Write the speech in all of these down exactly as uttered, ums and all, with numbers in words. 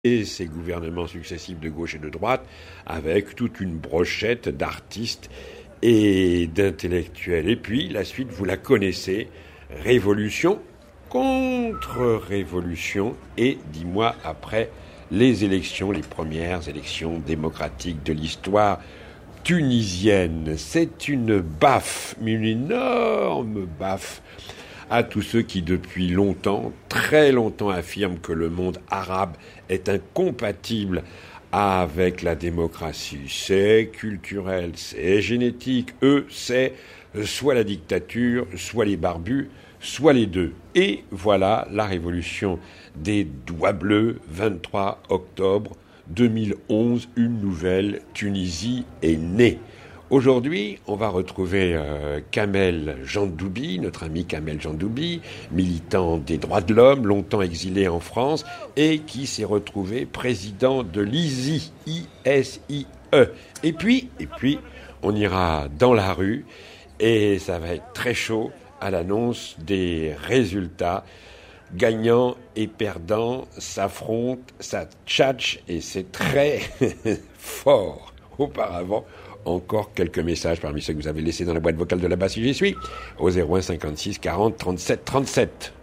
et ces gouvernements successifs de gauche et de droite, avec toute une brochette d'artistes et d'intellectuels. Et puis, la suite, vous la connaissez, révolution, contre-révolution, et dix mois après, les élections, les premières élections démocratiques de l'histoire tunisienne. C'est une baffe, une énorme baffe à tous ceux qui, depuis longtemps, très longtemps, affirment que le monde arabe est incompatible avec la démocratie. C'est culturel, c'est génétique. Eux, c'est soit la dictature, soit les barbus, soit les deux. Et voilà la révolution des doigts bleus, vingt-trois octobre deux mille onze, une nouvelle Tunisie est née. Aujourd'hui, on va retrouver euh, Kamel Jandoubi, notre ami Kamel Jandoubi, militant des droits de l'homme, longtemps exilé en France, et qui s'est retrouvé président de l'I S I, I S I E. Et puis, et puis, on ira dans la rue, et ça va être très chaud à l'annonce des résultats. Gagnants et perdants s'affrontent, ça tchatche, et c'est très fort. Auparavant, encore quelques messages parmi ceux que vous avez laissés dans la boîte vocale de là-bas si j'y suis, au zéro un cinquante-six quarante trente-sept trente-sept.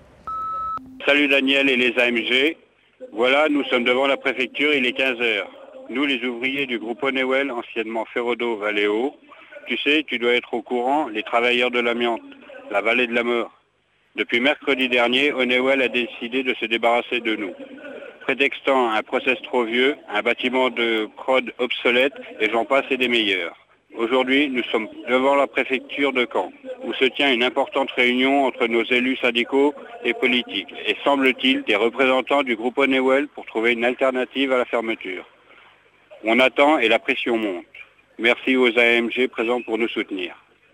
Salut Daniel et les A M G. Voilà, nous sommes devant la préfecture, il est quinze heures. Nous, les ouvriers du groupe Honeywell, anciennement Ferrodo Valeo, tu sais, tu dois être au courant, les travailleurs de l'amiante, la vallée de la mort. Depuis mercredi dernier, Honeywell a décidé de se débarrasser de nous, prétextant un process trop vieux, un bâtiment de crode obsolète, et j'en passe et des meilleurs. Aujourd'hui, nous sommes devant la préfecture de Caen, où se tient une importante réunion entre nos élus syndicaux et politiques, et semble-t-il des représentants du groupe Honeywell pour trouver une alternative à la fermeture. On attend et la pression monte. Merci aux A M G présents pour nous soutenir.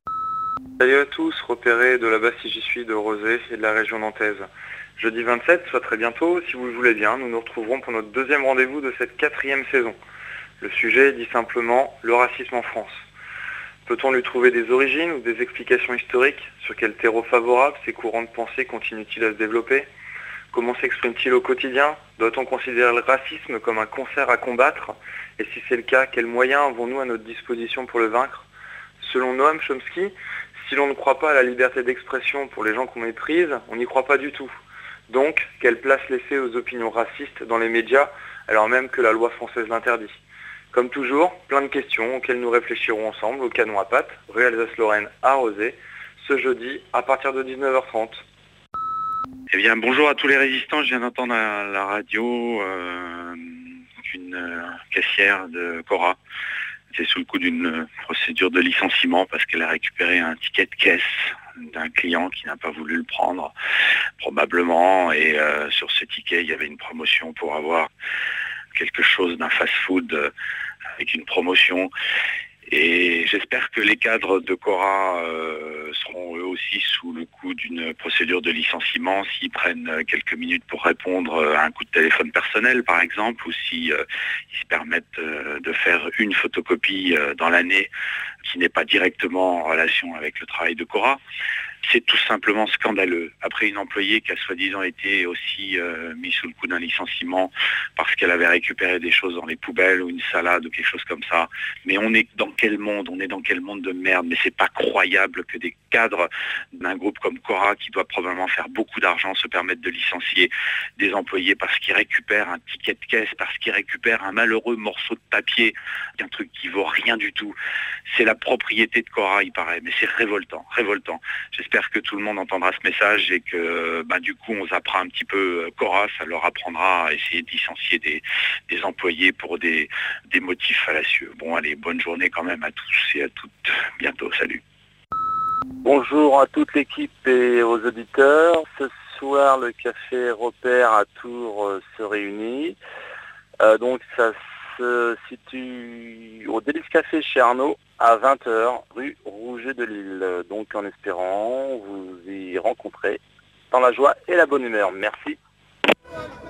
Salut à tous, repérés de là-bas si j'y suis, de Rosé et de la région nantaise. Jeudi vingt-sept, soit très bientôt, si vous le voulez bien, nous nous retrouverons pour notre deuxième rendez-vous de cette quatrième saison. Le sujet dit simplement le racisme en France. Peut-on lui trouver des origines ou des explications historiques? Sur quel terreau favorable ces courants de pensée continuent-ils à se développer? Comment s'expriment-ils au quotidien? Doit-on considérer le racisme comme un concert à combattre? Et si c'est le cas, quels moyens avons-nous à notre disposition pour le vaincre? Selon Noam Chomsky, si l'on ne croit pas à la liberté d'expression pour les gens qu'on méprise, on n'y croit pas du tout. Donc, quelle place laisser aux opinions racistes dans les médias, alors même que la loi française l'interdit? Comme toujours, plein de questions auxquelles nous réfléchirons ensemble au canon à pâte, rue Alsace-Lorraine à Rosé, ce jeudi à partir de dix-neuf heures trente. Eh bien, bonjour à tous les résistants. Je viens d'entendre à la radio euh, qu'une euh, caissière de Cora était sous le coup d'une procédure de licenciement parce qu'elle a récupéré un ticket de caisse d'un client qui n'a pas voulu le prendre, probablement. Et euh, sur ce ticket, il y avait une promotion pour avoir quelque chose d'un fast-food euh, avec une promotion. Et j'espère que les cadres de Cora euh, seront eux aussi sous le coup d'une procédure de licenciement s'ils prennent quelques minutes pour répondre à un coup de téléphone personnel par exemple, ou si euh, ils se permettent euh, de faire une photocopie euh, dans l'année qui n'est pas directement en relation avec le travail de Cora. C'est tout simplement scandaleux. Après une employée qui a soi-disant été aussi euh, mise sous le coup d'un licenciement parce qu'elle avait récupéré des choses dans les poubelles ou une salade ou quelque chose comme ça. Mais on est dans quel monde? On est dans quel monde de merde? Mais c'est pas croyable que des cadres d'un groupe comme Cora, qui doit probablement faire beaucoup d'argent, se permettent de licencier des employés parce qu'ils récupèrent un ticket de caisse, parce qu'ils récupèrent un malheureux morceau de papier, un truc qui vaut rien du tout. C'est la propriété de Cora, il paraît, mais c'est révoltant, révoltant. J'espère que tout le monde entendra ce message et que bah, du coup on zappera un petit peu Cora, ça leur apprendra à essayer de licencier des, des employés pour des, des motifs fallacieux. Bon allez, bonne journée quand même à tous et à toutes. Bientôt, salut. Bonjour à toute l'équipe et aux auditeurs. Ce soir, le café Repère à Tours euh, se réunit. Euh, donc ça se situe au Délice Café chez Arnaud à vingt heures, rue Rouget de Lille. Donc en espérant vous y rencontrer dans la joie et la bonne humeur. Merci.